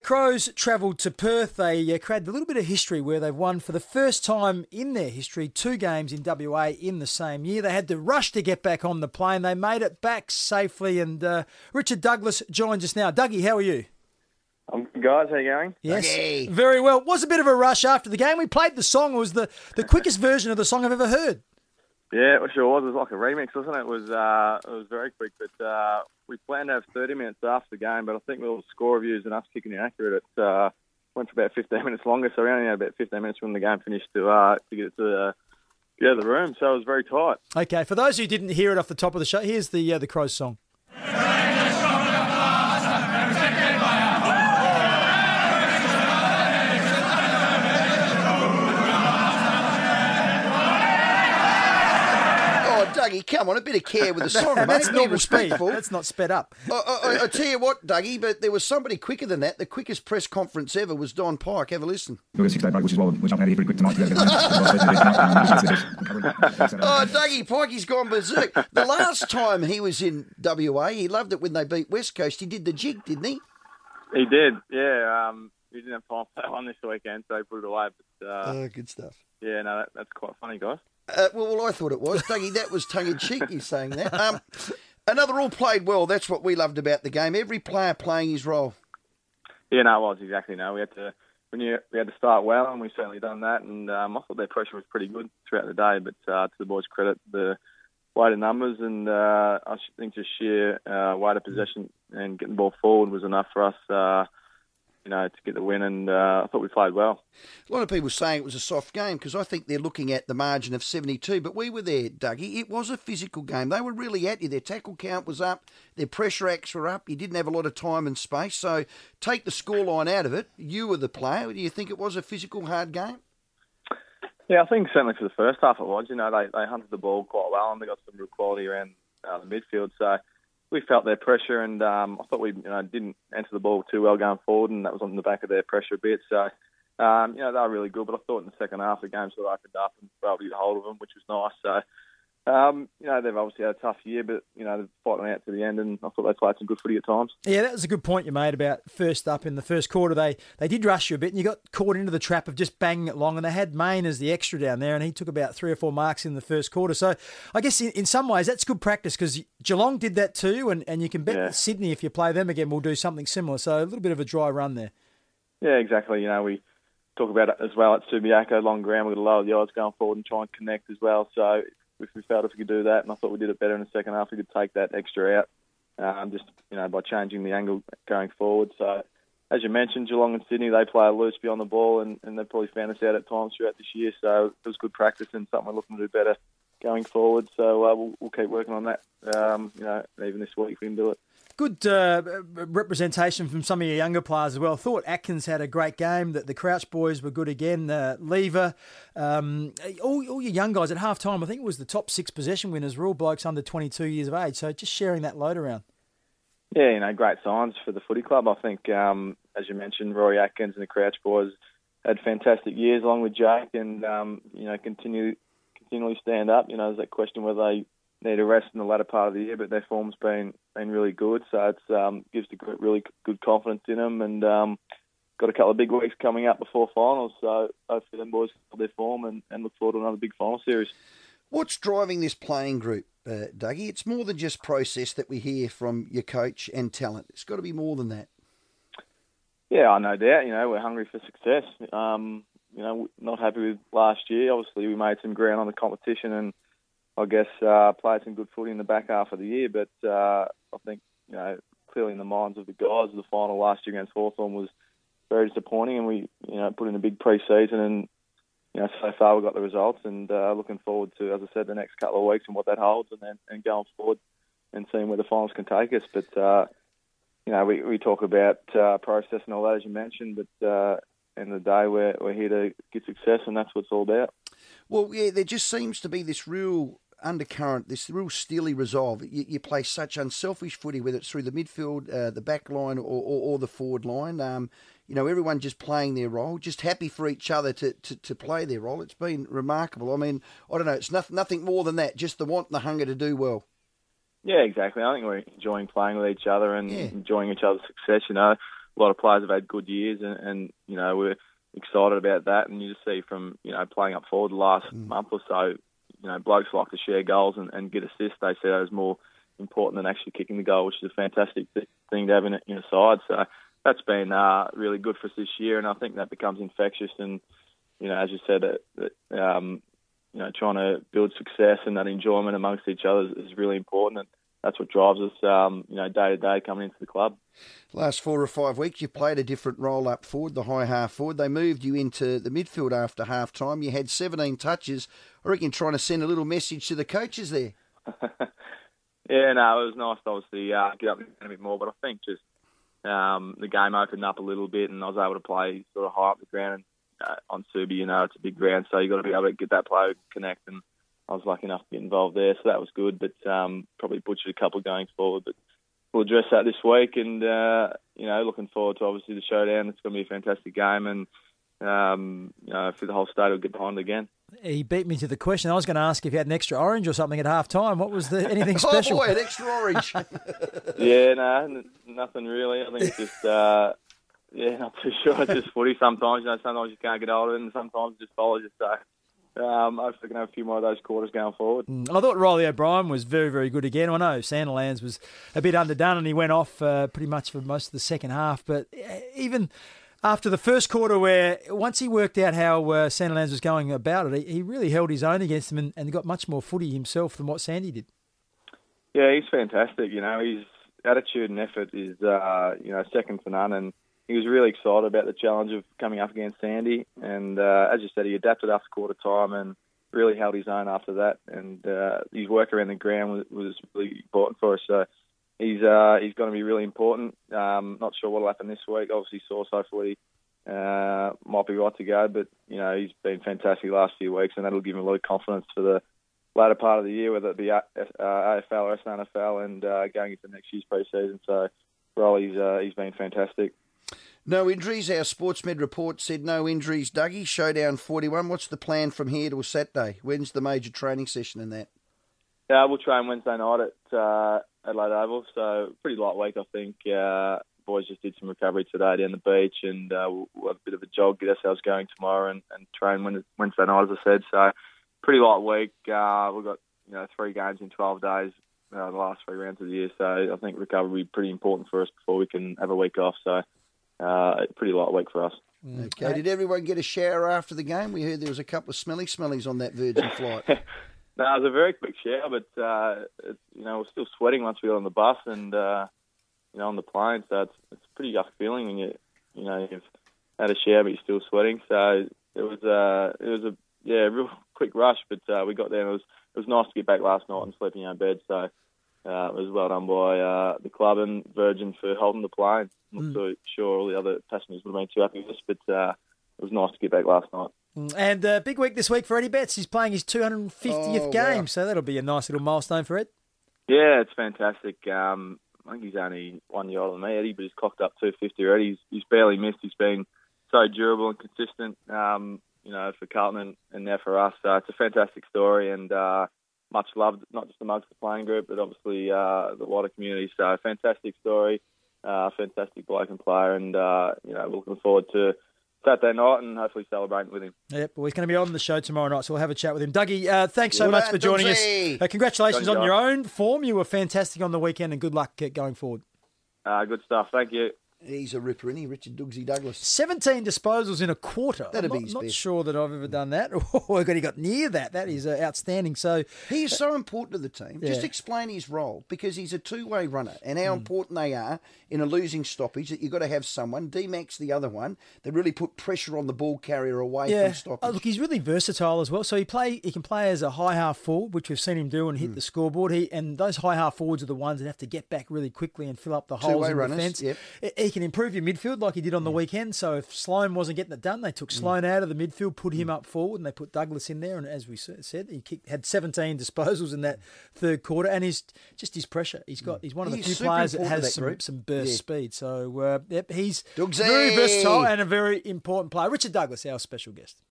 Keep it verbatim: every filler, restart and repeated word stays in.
Crows travelled to Perth. They uh, created a little bit of history where they've won for the first time in their history two games in W A in the same year. They had to rush to get back on the plane. They made it back safely. And uh, Richard Douglas joins us now. Dougie, how are you? I'm good, guys. How you going? Yes, Dougie. Very well. It was a bit of a rush after the game. We played the song. It was the, the quickest version of the song I've ever heard. Yeah, it sure was. It was like a remix, wasn't it? It was uh, it was very quick, but uh, we planned to have thirty minutes after the game, but I think with all the score reviews and us kicking inaccurate, it uh, went for about fifteen minutes longer, so we only had about fifteen minutes when the game finished to uh, to get it to uh, get out of the room, so it was very tight. Okay, for those who didn't hear it off the top of the show, here's the uh, the Crows song. Dougie, come on, a bit of care with the song, mate. That's Be normal speed. respectful. That's not sped up. I, I, I tell you what, Dougie, but there was somebody quicker than that. The quickest press conference ever was Don Pike. Have a listen. We've got a six-day break, which is why we're jumping out here pretty quick tonight. Oh, Dougie Pikey's gone berserk. The last time he was in W A, he loved it when they beat West Coast. He did the jig, didn't he? He did, yeah. Um, he didn't have time for that one this weekend, so he put it away. But uh, Oh, good stuff. yeah, no, that, that's quite funny, guys. Uh, well, well, I thought it was. Dougie, that was tongue-in-cheek, you saying that. Um, another all played well. That's what we loved about the game. Every player playing his role. Yeah, no, it was exactly. No, we had to we knew we had to start well, and we certainly done that. And um, I thought their pressure was pretty good throughout the day. But uh, to the boys' credit, the weight of numbers and uh, I think just sheer uh, weight of possession and getting the ball forward was enough for us. Uh, You know, to get the win, and uh, I thought we played well. A lot of people saying it was a soft game because I think they're looking at the margin of seventy-two, but we were there, Dougie. It was a physical game. They were really at you. Their tackle count was up. Their pressure acts were up. You didn't have a lot of time and space. So take the scoreline out of it. You were the player. Do you think it was a physical, hard game? Yeah, I think certainly for the first half it was. You know, they, they hunted the ball quite well, and they got some real quality around uh, the midfield. So we felt their pressure, and um, I thought we you know, didn't enter the ball too well going forward, and that was on the back of their pressure a bit. So, um, you know, they were really good, but I thought in the second half the game sort of opened up and we were able to get hold of them, which was nice. So, um, you know, they've obviously had a tough year, but, you know, they're fighting out to the end, and I thought they played some good footy at times. Yeah, that was a good point you made about first up in the first quarter. They they did rush you a bit, and you got caught into the trap of just banging it long, and they had Main as the extra down there, and he took about three or four marks in the first quarter. So I guess in, in some ways that's good practice because Geelong did that too, and, and you can bet Yeah. that Sydney, if you play them again, will do something similar. So a little bit of a dry run there. Yeah, exactly. You know, we talk about it as well at Subiaco, long ground, we've got to lower the odds going forward and try and connect as well. So if we felt if we could do that, and I thought we did it better in the second half, we could take that extra out, um, just you know by changing the angle going forward. So as you mentioned, Geelong and Sydney, they play loose beyond the ball, and, and they've probably found us out at times throughout this year. So it was good practice and something we're looking to do better going forward. So uh, we'll, we'll keep working on that. Um, you know, even this week we can do it. Good uh, representation from some of your younger players as well. I thought Atkins had a great game. That the Crouch boys were good again. Uh, Lever, um, all, all your young guys at half time, I think it was the top six possession winners were all blokes under twenty-two years of age. So just sharing that load around. Yeah, you know, great signs for the footy club. I think, um, as you mentioned, Rory Atkins and the Crouch boys had fantastic years along with Jake, and um, you know, continue continually stand up. You know, there's that question whether they need a rest in the latter part of the year, but their form's been been really good, so it um, gives the group really good confidence in them, and um, got a couple of big weeks coming up before finals, so hopefully them boys hold their form and, and look forward to another big final series. What's driving this playing group, uh, Dougie? It's more than just process that we hear from your coach and talent. It's got to be more than that. Yeah, no doubt. You know, we're hungry for success. Um, you know, not happy with last year. Obviously, we made some ground on the competition, and I guess uh, played some good footy in the back half of the year, but uh, I think, you know, clearly in the minds of the guys, the final last year against Hawthorn was very disappointing, and we, you know, put in a big pre-season, and, you know, so far we got the results, and uh, looking forward to, as I said, the next couple of weeks and what that holds, and then and going forward and seeing where the finals can take us. But, uh, you know, we, we talk about uh, process and all that, as you mentioned, but uh, end of the day, we're, we're here to get success, and that's what it's all about. Well, yeah, there just seems to be this real undercurrent, this real steely resolve. You, you play such unselfish footy, whether it's through the midfield, uh, the back line, or, or, or the forward line. Um, you know, everyone just playing their role, just happy for each other to, to, to play their role. It's been remarkable. I mean, I don't know, it's nothing, nothing more than that, just the want and the hunger to do well. Yeah, exactly. I think we're enjoying playing with each other and Yeah. enjoying each other's success. You know, a lot of players have had good years, and, and you know, we're excited about that. And you just see from, you know, playing up forward the last mm. month or so, you know, blokes like to share goals and, and get assists. They say that is more important than actually kicking the goal, which is a fantastic thing to have in, in a side. So that's been uh, really good for us this year, and I think that becomes infectious. And, you know, as you said, uh, um, you know, trying to build success and that enjoyment amongst each other is, is really important. And that's what drives us, um, you know, day to day coming into the club. Last four or five weeks, you played a different role up forward, the high half forward. They moved you into the midfield after half time. You had seventeen touches. I reckon trying to send a little message to the coaches there. Yeah, no, it was nice to obviously uh, get up a bit more, but I think just um, the game opened up a little bit and I was able to play sort of high up the ground. And uh, on Subi, you know, it's a big ground, so you've got to be able to get that play connect, and I was lucky enough to get involved there, so that was good, but um, probably butchered a couple going forward. But we'll address that this week, and, uh, you know, looking forward to obviously the showdown. It's going to be a fantastic game, and, um, you know, for the whole state will get behind it again. He beat me to the question. I was going to ask if you had an extra orange or something at half time. What was the anything special? Oh, boy, an extra orange. Yeah, no, n- nothing really. I think it's just, uh, yeah, not too sure. It's just footy sometimes. You know, sometimes you can't get hold of it, and sometimes it just follows you. So Um, hopefully we can have a few more of those quarters going forward. Mm, I thought Riley O'Brien was very, very good again. I know Sandilands was a bit underdone and he went off uh, pretty much for most of the second half. But even after the first quarter, where once he worked out how uh, Sandilands was going about it, he, he really held his own against them and, and got much more footy himself than what Sandy did. Yeah, he's fantastic. You know, his attitude and effort is, uh, you know, second to none. And he was really excited about the challenge of coming up against Sandy. And uh, as you said, he adapted after quarter time and really held his own after that. And uh, his work around the ground was, was really important for us. So he's uh, he's going to be really important. Um, not sure what will happen this week. Obviously, Sauce hopefully uh, might be right to go. But, you know, he's been fantastic the last few weeks, and that'll give him a lot of confidence for the later part of the year, whether it be uh, A F L or S N F L, and uh, going into next year's pre-season. So Riley's uh, he's been fantastic. No injuries. Our Sportsmed report said no injuries. Dougie, Showdown forty-one. What's the plan from here to Saturday? When's the major training session in that? Yeah, we'll train Wednesday night at uh, Adelaide Oval, so pretty light week, I think. Uh, boys just did some recovery today down the beach, and uh, we'll, we'll have a bit of a jog, get ourselves going tomorrow, and, and train Wednesday night, as I said. So pretty light week. Uh, we've got you know three games in twelve days, uh, the last three rounds of the year, so I think recovery will be pretty important for us before we can have a week off. So. Uh, pretty light week for us. Okay. Did everyone get a shower after the game? We heard there was a couple of smelly smellies on that Virgin flight. No, it was a very quick shower, but uh, it, you know, we're still sweating once we got on the bus and uh, you know on the plane. So it's it's a pretty yuck feeling when you you know you've had a shower but you're still sweating. So it was uh, it was a yeah real quick rush, but uh, we got there. And it was it was nice to get back last night and sleep in our bed. So. Uh, it was well done by uh, the club and Virgin for holding the plane. I'm not mm. so sure all the other passengers would have been too happy with us, but uh, it was nice to get back last night. And uh, big week this week for Eddie Betts. He's playing his two hundred fiftieth oh, game, wow. so that'll be a nice little milestone for Ed. Yeah, it's fantastic. Um, I think he's only one year older than me, Eddie, but he's clocked up two hundred fifty already. He's, he's barely missed. He's been so durable and consistent, um, you know, for Carlton and, and now for us. So it's a fantastic story, and uh, much loved, not just amongst the playing group, but obviously uh, the wider community. So fantastic story, uh, fantastic bloke and player, and uh, you know, looking forward to Saturday night and hopefully celebrating with him. Yep, well, he's going to be on the show tomorrow night, so we'll have a chat with him. Dougie, uh, thanks so Well much done, for joining Dougie. us. Uh, congratulations Good on job. your own form. You were fantastic on the weekend, and good luck uh, going forward. Uh, good stuff. Thank you. He's a ripper, isn't he, Richard Dougsy Douglas? seventeen disposals in a quarter. That'd I'm be not, his not best. sure that I've ever done that. Or he got near that. That is uh, outstanding. So He is so important to the team. Just Yeah. explain his role, because he's a two-way runner, and how Mm. important they are in a losing stoppage, that you've got to have someone, D-Max the other one, that really put pressure on the ball carrier away yeah, from stoppage. oh, look, he's really versatile as well. So he play he can play as a high half forward, which we've seen him do and Mm. hit the scoreboard. He and those high half forwards are the ones that have to get back really quickly and fill up the holes Two-way in runners, defence. yep. He- He can improve your midfield like he did on the weekend. So if Sloan wasn't getting it done, they took Sloan out of the midfield, put him up forward, and they put Douglas in there. And as we s- said, he kicked, had seventeen disposals in that third quarter, and he's just his pressure. He's got he's one of the He's few super players that important to has that some, group. some burst Yeah. speed. So uh, yep, he's Dougsy. very versatile and a very important player. Richard Douglas, our special guest.